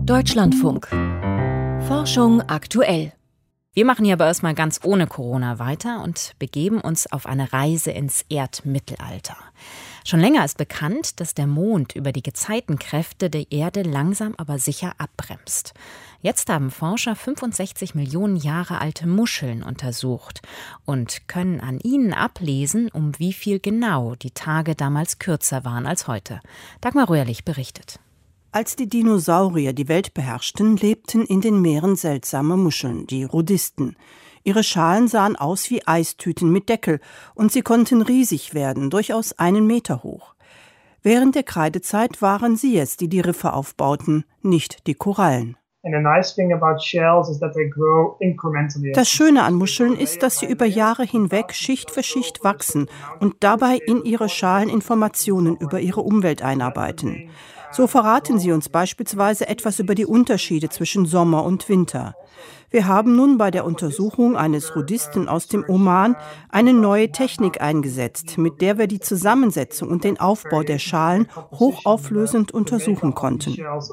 Deutschlandfunk. Forschung aktuell. Wir machen hier aber erstmal ganz ohne Corona weiter und begeben uns auf eine Reise ins Erdmittelalter. Schon länger ist bekannt, dass der Mond über die Gezeitenkräfte der Erde langsam aber sicher abbremst. Jetzt haben Forscher 65 Millionen Jahre alte Muscheln untersucht und können an ihnen ablesen, um wie viel genau die Tage damals kürzer waren als heute. Dagmar Röhrlich berichtet. Als die Dinosaurier die Welt beherrschten, lebten in den Meeren seltsame Muscheln, die Rhodisten. Ihre Schalen sahen aus wie Eistüten mit Deckel und sie konnten riesig werden, durchaus 1 Meter hoch. Während der Kreidezeit waren sie es, die die Riffe aufbauten, nicht die Korallen. Das Schöne an Muscheln ist, dass sie über Jahre hinweg Schicht für Schicht wachsen und dabei in ihre Schalen Informationen über ihre Umwelt einarbeiten. So verraten sie uns beispielsweise etwas über die Unterschiede zwischen Sommer und Winter. Wir haben nun bei der Untersuchung eines Rhodisten aus dem Oman eine neue Technik eingesetzt, mit der wir die Zusammensetzung und den Aufbau der Schalen hochauflösend untersuchen konnten,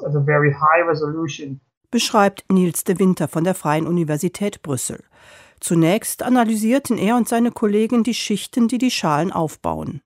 beschreibt Niels de Winter von der Freien Universität Brüssel. Zunächst analysierten er und seine Kollegen die Schichten, die die Schalen aufbauen.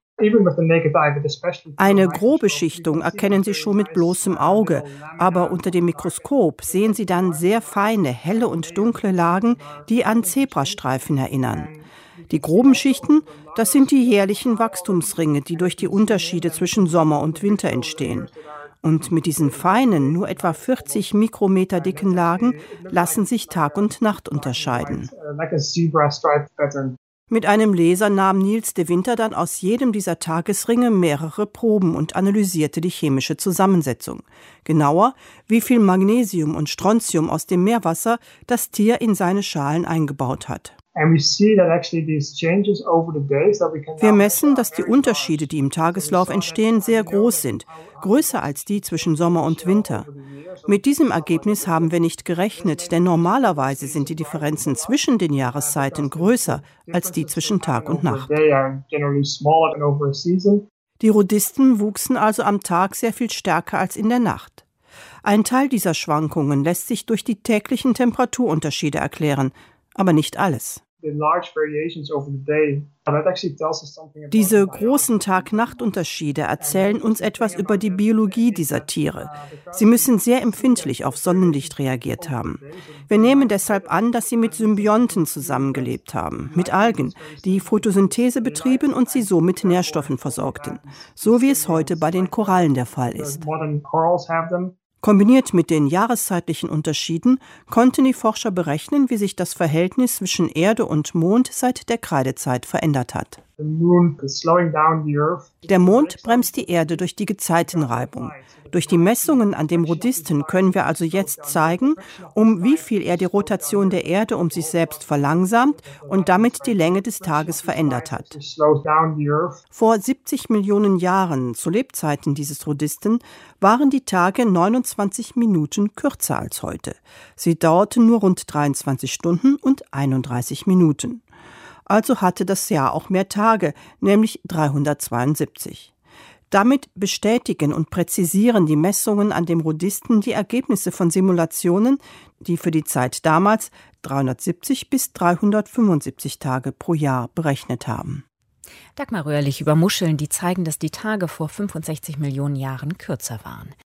Eine grobe Schichtung erkennen Sie schon mit bloßem Auge, aber unter dem Mikroskop sehen Sie dann sehr feine, helle und dunkle Lagen, die an Zebrastreifen erinnern. Die groben Schichten, das sind die jährlichen Wachstumsringe, die durch die Unterschiede zwischen Sommer und Winter entstehen. Und mit diesen feinen, nur etwa 40 Mikrometer dicken Lagen lassen sich Tag und Nacht unterscheiden. Mit einem Laser nahm Niels de Winter dann aus jedem dieser Tagesringe mehrere Proben und analysierte die chemische Zusammensetzung. Genauer, wie viel Magnesium und Strontium aus dem Meerwasser das Tier in seine Schalen eingebaut hat. Wir messen, dass die Unterschiede, die im Tageslauf entstehen, sehr groß sind, größer als die zwischen Sommer und Winter. Mit diesem Ergebnis haben wir nicht gerechnet, denn normalerweise sind die Differenzen zwischen den Jahreszeiten größer als die zwischen Tag und Nacht. Die Rhodisten wuchsen also am Tag sehr viel stärker als in der Nacht. Ein Teil dieser Schwankungen lässt sich durch die täglichen Temperaturunterschiede erklären, aber nicht alles. Diese großen Tag-Nacht-Unterschiede erzählen uns etwas über die Biologie dieser Tiere. Sie müssen sehr empfindlich auf Sonnenlicht reagiert haben. Wir nehmen deshalb an, dass sie mit Symbionten zusammengelebt haben, mit Algen, die Photosynthese betrieben und sie so mit Nährstoffen versorgten, so wie es heute bei den Korallen der Fall ist. Kombiniert mit den jahreszeitlichen Unterschieden konnten die Forscher berechnen, wie sich das Verhältnis zwischen Erde und Mond seit der Kreidezeit verändert hat. Der Mond bremst die Erde durch die Gezeitenreibung. Durch die Messungen an dem Rhodisten können wir also jetzt zeigen, um wie viel er die Rotation der Erde um sich selbst verlangsamt und damit die Länge des Tages verändert hat. Vor 70 Millionen Jahren, zu Lebzeiten dieses Rhodisten, waren die Tage 29 Minuten kürzer als heute. Sie dauerten nur rund 23 Stunden und 31 Minuten. Also hatte das Jahr auch mehr Tage, nämlich 372. Damit bestätigen und präzisieren die Messungen an dem Rhodisten die Ergebnisse von Simulationen, die für die Zeit damals 370 bis 375 Tage pro Jahr berechnet haben. Dagmar Röhrlich über Muscheln, die zeigen, dass die Tage vor 65 Millionen Jahren kürzer waren.